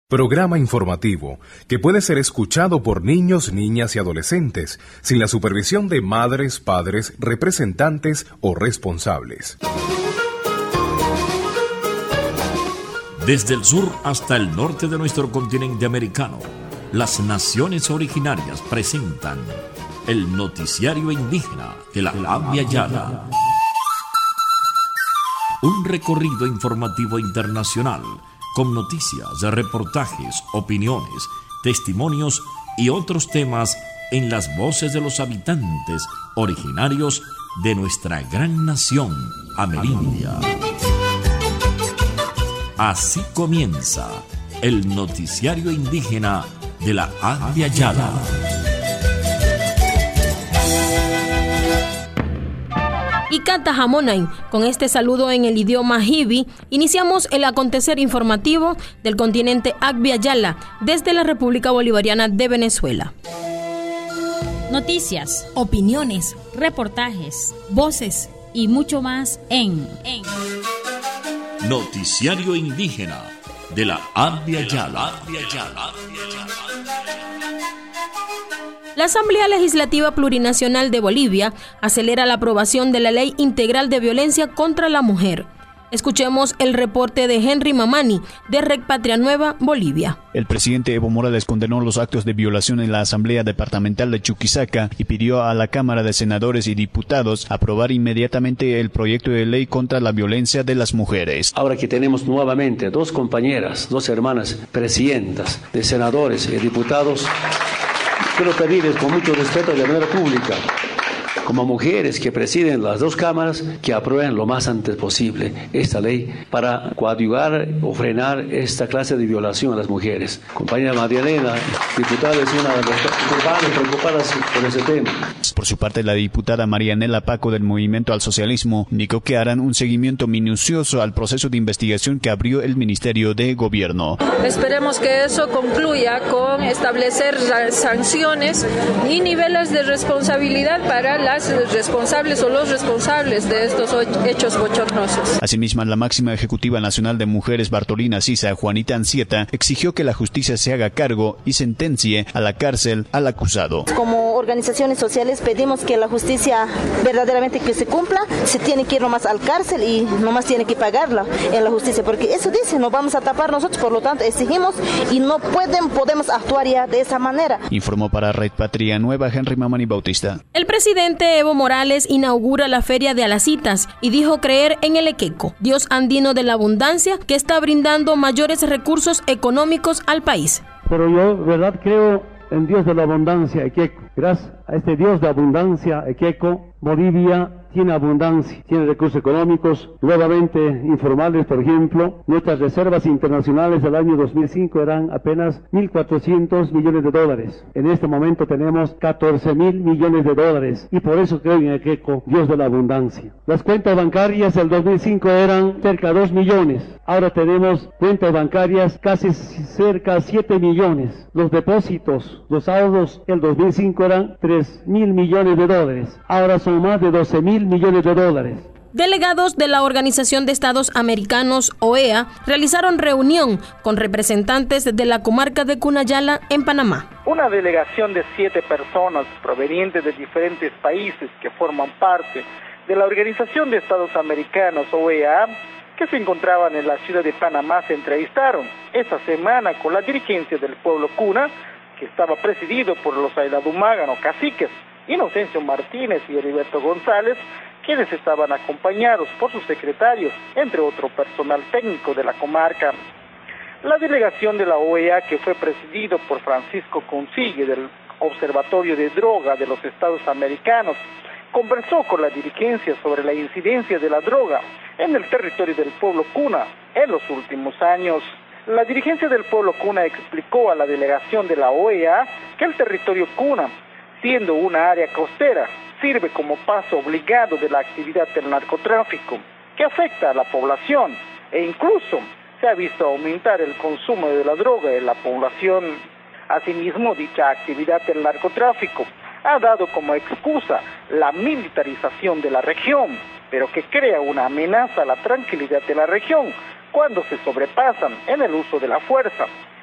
Programa informativo que puede ser escuchado por niños, niñas y adolescentes sin la supervisión de madres, padres, representantes o responsables. Desde el sur hasta el norte de nuestro continente americano, las naciones originarias presentan el noticiario indígena de la Abya Yala. Un recorrido informativo internacional con noticias, reportajes, opiniones, testimonios y otros temas en las voces de los habitantes originarios de nuestra gran nación amerindia. Así comienza el noticiario indígena de la Abya Yala. Y Cata Jamonain, con este saludo en el idioma Hibi, iniciamos el acontecer informativo del continente Abya Yala desde la República Bolivariana de Venezuela. Noticias, opiniones, reportajes, voces y mucho más en Noticiario indígena de la Abya Yala. La Asamblea Legislativa Plurinacional de Bolivia acelera la aprobación de la Ley Integral de Violencia contra la Mujer. Escuchemos el reporte de Henry Mamani, de Red Patria Nueva, Bolivia. El presidente Evo Morales condenó los actos de violación en la Asamblea Departamental de Chuquisaca y pidió a la Cámara de Senadores y Diputados aprobar inmediatamente el proyecto de ley contra la violencia de las mujeres. Ahora que tenemos nuevamente dos compañeras, dos hermanas presidentas de senadores y diputados, quiero pedirles con mucho respeto de manera pública, como mujeres que presiden las dos cámaras, que aprueben lo más antes posible esta ley para coadyuvar o frenar esta clase de violación a las mujeres. Compañera María Elena, diputada, es una de las preocupadas por ese tema. Por su parte, la diputada Marianela Paco del Movimiento al Socialismo indicó que harán un seguimiento minucioso al proceso de investigación que abrió el Ministerio de Gobierno. Esperemos que eso concluya con establecer sanciones y niveles de responsabilidad para las responsables o los responsables de estos hechos bochornosos. Asimismo, la máxima ejecutiva nacional de mujeres Bartolina Sisa, Juanita Ancieta, exigió que la justicia se haga cargo y sentencie a la cárcel al acusado. Como organizaciones sociales pedimos que la justicia verdaderamente que se cumpla, se tiene que ir nomás al cárcel y nomás tiene que pagarla en la justicia, porque eso dice, no vamos a tapar nosotros, por lo tanto exigimos y no podemos actuar ya de esa manera. Informó para Red Patria Nueva Henry Mamani Bautista. El presidente Evo Morales inaugura la Feria de Alacitas y dijo creer en el Equeco, dios andino de la abundancia que está brindando mayores recursos económicos al país. Pero yo, verdad, creo en Dios de la abundancia, Equeco. Gracias a este Dios de abundancia, Equeco, Bolivia tiene abundancia, tiene recursos económicos. Nuevamente informarles, por ejemplo, nuestras reservas internacionales del año 2005 eran apenas 1.400 millones de dólares. En este momento tenemos 14.000 millones de dólares y por eso creo en Equeco, Dios de la abundancia. Las cuentas bancarias del 2005 eran cerca de 2 millones. Ahora tenemos cuentas bancarias casi cerca de 7 millones. Los depósitos, los ahorros, el 2005 eran 3.000 millones de dólares. Ahora son más de 12.000 millones de dólares. Delegados de la Organización de Estados Americanos, OEA, realizaron reunión con representantes de la comarca de Cunayala en Panamá. Una delegación de 7 personas provenientes de diferentes países que forman parte de la Organización de Estados Americanos, OEA, que se encontraban en la ciudad de Panamá, se entrevistaron esta semana con la dirigencia del pueblo Cuna, que estaba presidido por los Ayladumágano caciques, Inocencio Martínez y Heriberto González, quienes estaban acompañados por sus secretarios, entre otro personal técnico de la comarca. La delegación de la OEA, que fue presidido por Francisco Consigue del Observatorio de Droga de los Estados Americanos, conversó con la dirigencia sobre la incidencia de la droga en el territorio del pueblo Cuna en los últimos años. La dirigencia del pueblo Cuna explicó a la delegación de la OEA que el territorio Cuna, siendo una área costera, sirve como paso obligado de la actividad del narcotráfico, que afecta a la población e incluso se ha visto aumentar el consumo de la droga en la población. Asimismo, dicha actividad del narcotráfico ha dado como excusa la militarización de la región, pero que crea una amenaza a la tranquilidad de la región cuando se sobrepasan en el uso de la fuerza.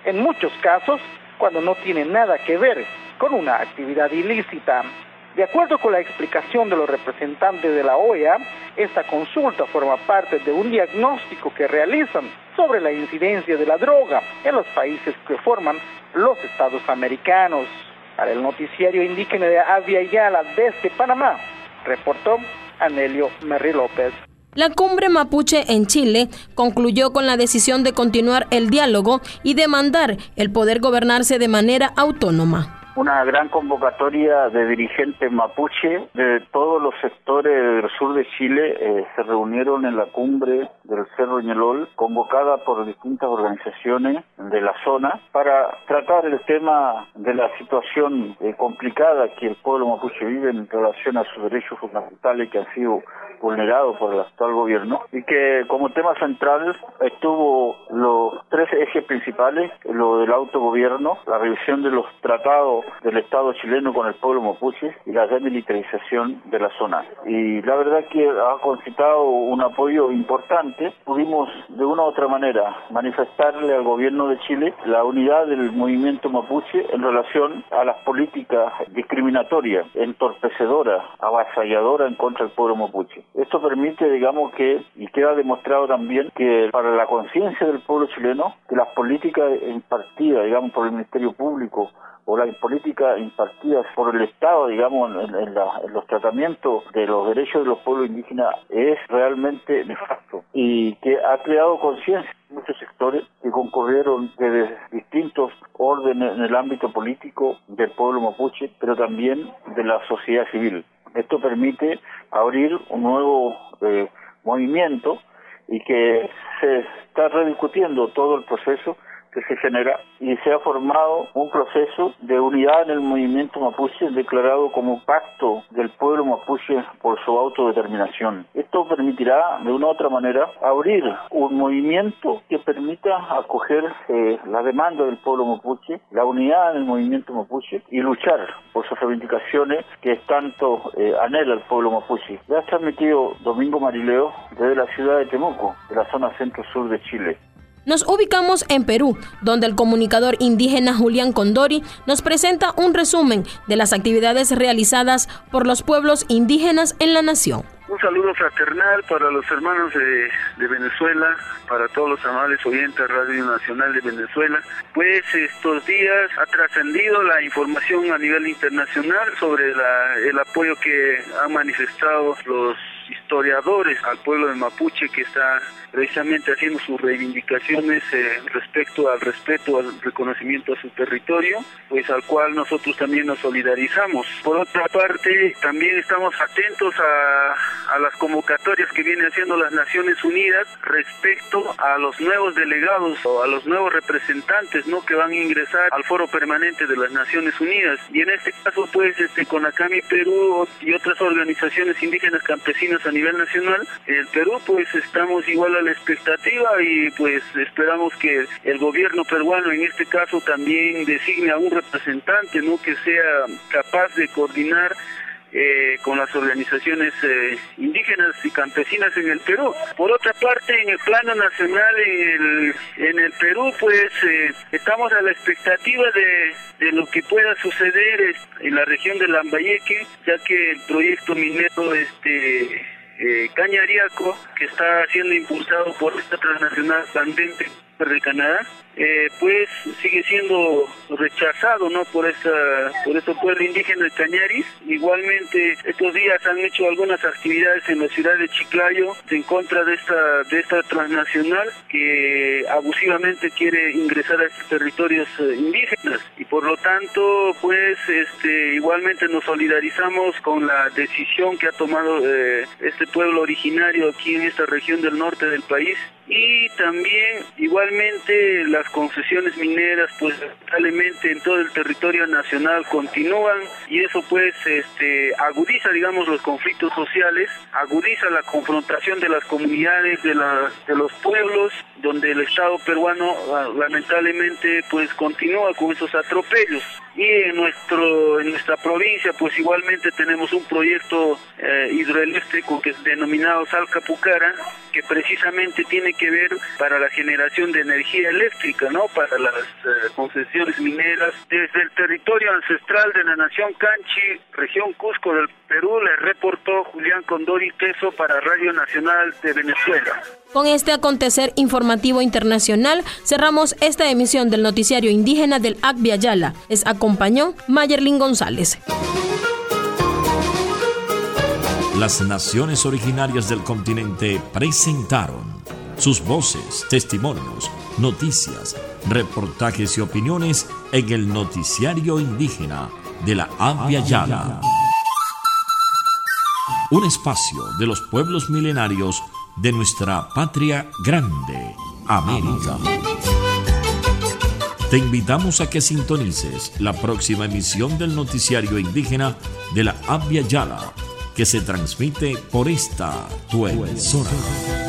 en muchos casos cuando no tiene nada que ver con una actividad ilícita. De acuerdo con la explicación de los representantes de la OEA, esta consulta forma parte de un diagnóstico que realizan sobre la incidencia de la droga en los países que forman los Estados americanos. Para el noticiario indígena de Avia Yala desde Panamá, reportó Anelio Merri López. La cumbre mapuche en Chile concluyó con la decisión de continuar el diálogo y demandar el poder gobernarse de manera autónoma. Una gran convocatoria de dirigentes mapuche de todos los sectores del sur de Chile se reunieron en la cumbre del Cerro Ñelol, convocada por distintas organizaciones de la zona, para tratar el tema de la situación complicada que el pueblo mapuche vive en relación a sus derechos fundamentales que han sido vulnerados por el actual gobierno, y que como tema central estuvo los tres ejes principales: lo del autogobierno, la revisión de los tratados del Estado chileno con el pueblo mapuche y la desmilitarización de la zona. Y la verdad que ha concitado un apoyo importante. Pudimos de una u otra manera manifestarle al gobierno de Chile la unidad del movimiento mapuche en relación a las políticas discriminatorias, entorpecedoras, avasalladoras en contra del pueblo mapuche. Esto permite, digamos, y queda demostrado también que para la conciencia del pueblo chileno, que las políticas impartidas, digamos, por el Ministerio Público o las políticas impartidas por el Estado, digamos, en los tratamientos de los derechos de los pueblos indígenas es realmente nefasto, y que ha creado conciencia en muchos sectores que concurrieron desde distintos órdenes en el ámbito político del pueblo mapuche, pero también de la sociedad civil. Esto permite abrir un nuevo movimiento, y que se está rediscutiendo todo el proceso que se genera, y se ha formado un proceso de unidad en el movimiento mapuche declarado como pacto del pueblo mapuche por su autodeterminación. Esto permitirá de una u otra manera abrir un movimiento que permita acoger la demanda del pueblo mapuche, la unidad en el movimiento mapuche, y luchar por sus reivindicaciones que tanto anhela el pueblo mapuche. Ya ha transmitido Domingo Marileo desde la ciudad de Temuco, de la zona centro-sur de Chile. Nos ubicamos en Perú, donde el comunicador indígena Julián Condori nos presenta un resumen de las actividades realizadas por los pueblos indígenas en la nación. Un saludo fraternal para los hermanos de Venezuela, para todos los amables oyentes de Radio Nacional de Venezuela. Pues estos días ha trascendido la información a nivel internacional sobre el apoyo que han manifestado los historiadores al pueblo de mapuche, que está precisamente haciendo sus reivindicaciones respecto al respeto, al reconocimiento a su territorio, pues al cual nosotros también nos solidarizamos. Por otra parte, también estamos atentos a las convocatorias que vienen haciendo las Naciones Unidas respecto a los nuevos delegados o a los nuevos representantes, ¿no?, que van a ingresar al Foro Permanente de las Naciones Unidas. Y en este caso, pues, CONACAMI Perú y otras organizaciones indígenas campesinas a nivel nacional, en Perú, pues estamos igual a la expectativa, y pues esperamos que el gobierno peruano en este caso también designe a un representante, ¿no?, que sea capaz de coordinar con las organizaciones indígenas y campesinas en el Perú. Por otra parte, en el plano nacional, en el Perú, pues estamos a la expectativa de lo que pueda suceder en la región de Lambayeque, ya que el proyecto minero Cañariaco, que está siendo impulsado por esta transnacional candente de Canadá, pues sigue siendo rechazado, ¿no?, por ese pueblo indígena de Cañaris. Igualmente, estos días han hecho algunas actividades en la ciudad de Chiclayo en contra de esta transnacional que abusivamente quiere ingresar a estos territorios indígenas, y por lo tanto, pues igualmente nos solidarizamos con la decisión que ha tomado este pueblo originario aquí en esta región del norte del país. Y también igualmente las concesiones mineras, pues lamentablemente en todo el territorio nacional continúan, y eso pues agudiza, digamos, los conflictos sociales, agudiza la confrontación de las comunidades, de los pueblos, donde el Estado peruano lamentablemente pues continúa con esos atropellos. Y en nuestra provincia pues igualmente tenemos un proyecto hidroeléctrico que es denominado Salcapucara, que precisamente tiene que ver para la generación de energía eléctrica, ¿no? Para las concesiones mineras. Desde el territorio ancestral de la nación Canchi, región Cusco del Perú, le reportó Julián Condori Teso para Radio Nacional de Venezuela. Con este acontecer informativo internacional, cerramos esta emisión del noticiario indígena del Abya Yala. Les acompañó Mayerlin González. Las naciones originarias del continente presentaron sus voces, testimonios, noticias, reportajes y opiniones en el noticiario indígena de la Abya Yala. Un espacio de los pueblos milenarios de nuestra patria grande, América. Te invitamos a que sintonices la próxima emisión del noticiario indígena de la Abya Yala, que se transmite por esta tu emisora.